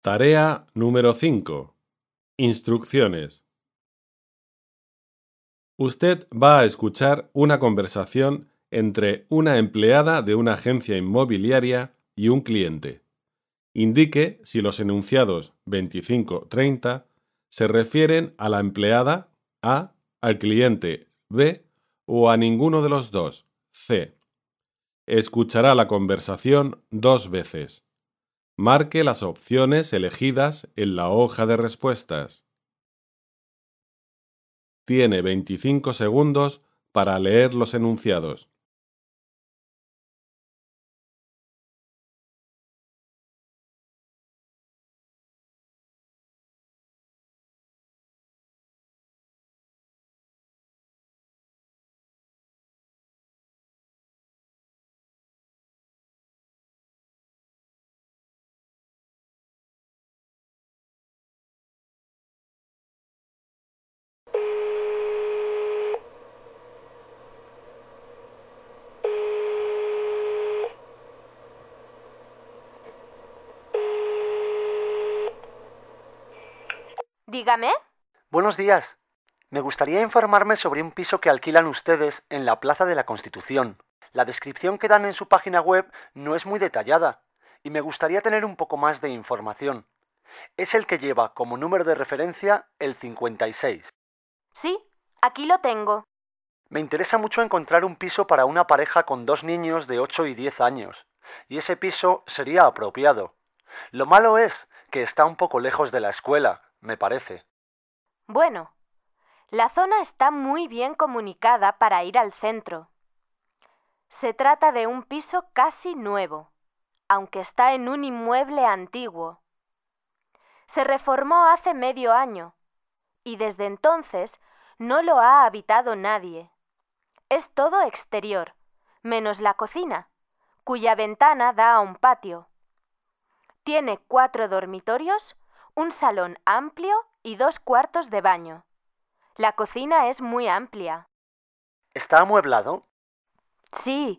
Tarea número 5. Instrucciones. Usted va a escuchar una conversación entre una empleada de una agencia inmobiliaria y un cliente. Indique si los enunciados 25-30 se refieren a la empleada A, al cliente B o a ninguno de los dos C. Escuchará la conversación 2 veces. Marque las opciones elegidas en la hoja de respuestas. Tiene 25 segundos para leer los enunciados. Dígame. Buenos días. Me gustaría informarme sobre un piso que alquilan ustedes en la Plaza de la Constitución. La descripción que dan en su página web no es muy detallada y me gustaría tener un poco más de información. Es el que lleva como número de referencia el 56. Sí, aquí lo tengo. Me interesa mucho encontrar un piso para una pareja con 2 niños de 8 y 10 años, y ese piso sería apropiado. Lo malo es que está un poco lejos de la escuela, me parece. Bueno, la zona está muy bien comunicada para ir al centro. Se trata de un piso casi nuevo, aunque está en un inmueble antiguo. Se reformó hace medio año y desde entonces no lo ha habitado nadie. Es todo exterior, menos la cocina, cuya ventana da a un patio. Tiene 4 dormitorios, un salón amplio y 2 cuartos de baño. La cocina es muy amplia. ¿Está amueblado? Sí.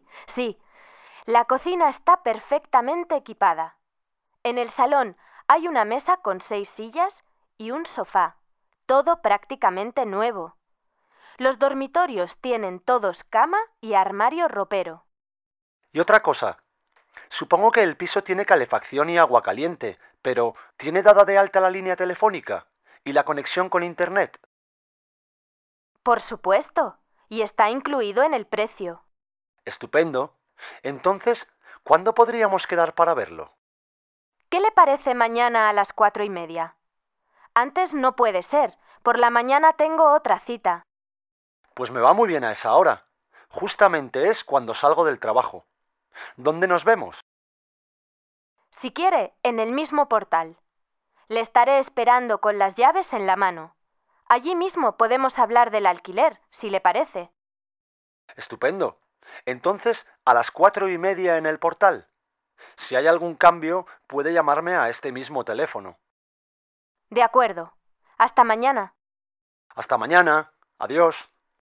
La cocina está perfectamente equipada. En el salón hay una mesa con 6 sillas y un sofá, todo prácticamente nuevo. Los dormitorios tienen todos cama y armario ropero. Y otra cosa. Supongo que el piso tiene calefacción y agua caliente, pero ¿tiene dada de alta la línea telefónica? ¿Y la conexión con Internet? Por supuesto, y está incluido en el precio. Estupendo. Entonces, ¿cuándo podríamos quedar para verlo? ¿Qué le parece mañana a las 4:30? Antes no puede ser, por la mañana tengo otra cita. Pues me va muy bien a esa hora. Justamente es cuando salgo del trabajo. ¿Dónde nos vemos? Si quiere, en el mismo portal. Le estaré esperando con las llaves en la mano. Allí mismo podemos hablar del alquiler, si le parece. Estupendo. Entonces, a las 4:30 en el portal. Si hay algún cambio, puede llamarme a este mismo teléfono. De acuerdo. Hasta mañana. Hasta mañana. Adiós.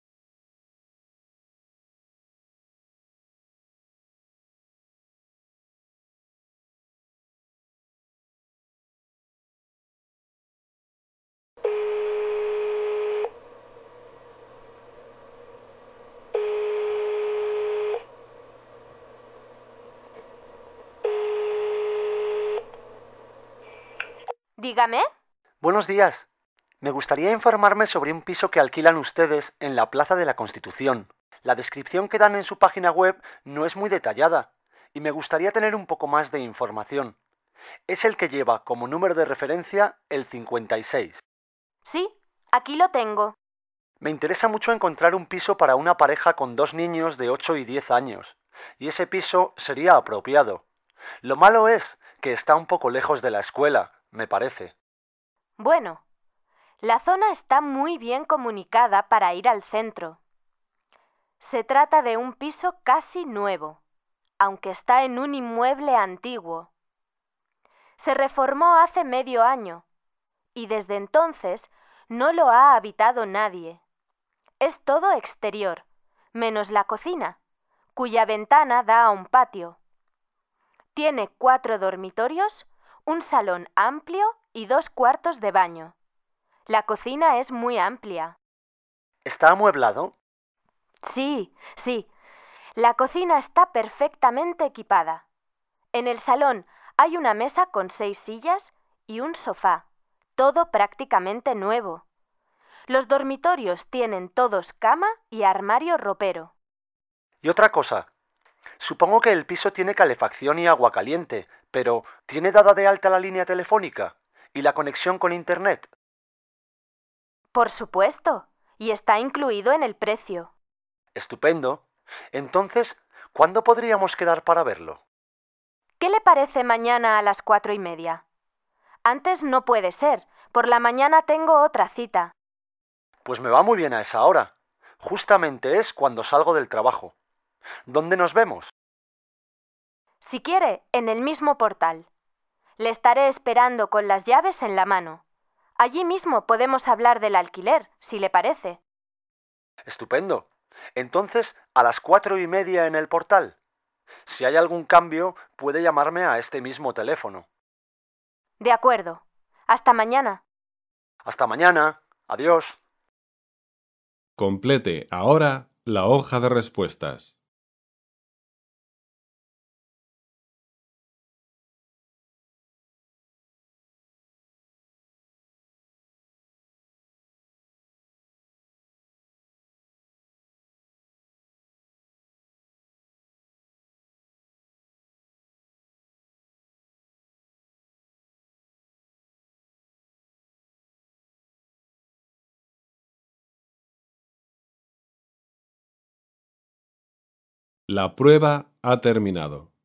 Dígame. Buenos días. Me gustaría informarme sobre un piso que alquilan ustedes en la Plaza de la Constitución. La descripción que dan en su página web no es muy detallada y me gustaría tener un poco más de información. Es el que lleva como número de referencia el 56. Sí, aquí lo tengo. Me interesa mucho encontrar un piso para una pareja con 2 niños de 8 y 10 años, y ese piso sería apropiado. Lo malo es que está un poco lejos de la escuela, me parece. Bueno, la zona está muy bien comunicada para ir al centro. Se trata de un piso casi nuevo, aunque está en un inmueble antiguo. Se reformó hace medio año y desde entonces no lo ha habitado nadie. Es todo exterior, menos la cocina, cuya ventana da a un patio. Tiene 4 dormitorios, un salón amplio y 2 cuartos de baño. La cocina es muy amplia. ¿Está amueblado? Sí, sí. La cocina está perfectamente equipada. En el salón hay una mesa con 6 sillas y un sofá. Todo prácticamente nuevo. Los dormitorios tienen todos cama y armario ropero. Y otra cosa, supongo que el piso tiene calefacción y agua caliente, pero ¿tiene dada de alta la línea telefónica y la conexión con Internet? Por supuesto, y está incluido en el precio. Estupendo. Entonces, ¿cuándo podríamos quedar para verlo? ¿Qué le parece mañana a las 4:30? Antes no puede ser. Por la mañana tengo otra cita. Pues me va muy bien a esa hora. Justamente es cuando salgo del trabajo. ¿Dónde nos vemos? Si quiere, en el mismo portal. Le estaré esperando con las llaves en la mano. Allí mismo podemos hablar del alquiler, si le parece. Estupendo. Entonces, a las 4:30 en el portal. Si hay algún cambio, puede llamarme a este mismo teléfono. De acuerdo. Hasta mañana. Hasta mañana. Adiós. Complete ahora la hoja de respuestas. La prueba ha terminado.